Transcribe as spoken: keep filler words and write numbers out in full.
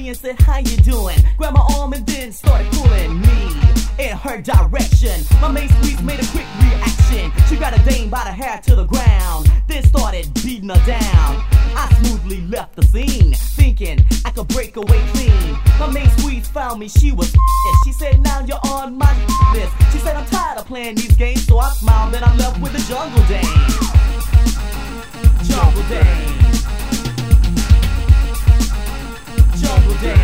and said, how you doing? Grabbed my arm and then started pulling me in her direction. My main squeeze made a quick reaction. She got a dame by the hair to the ground, then started beating her down. I smoothly left the scene, thinking I could break away clean. My main squeeze found me, she was pissed. She said, now you're on my list. She said, I'm tired of playing these games, so I smiled and I'm left with the jungle dame. Jungle dame. Jungle dame.